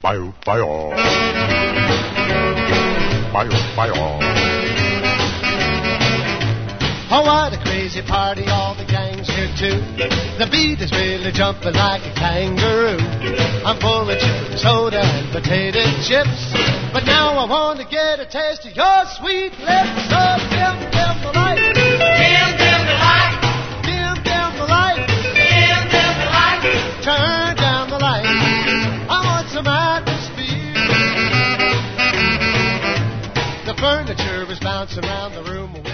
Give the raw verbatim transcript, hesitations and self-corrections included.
Bye, bye, all. Bye, bye, all. Oh, what a crazy party, all the gang's here too. The beat is really jumping like a kangaroo. I'm full of chili soda and potato chips, but now I want to get a taste of your sweet lips. So dim, dim the light. Dim, dim the light. Dim, dim the light. Dim, dim the light. Turn down the light. I want some atmosphere. The furniture is bouncing around the room.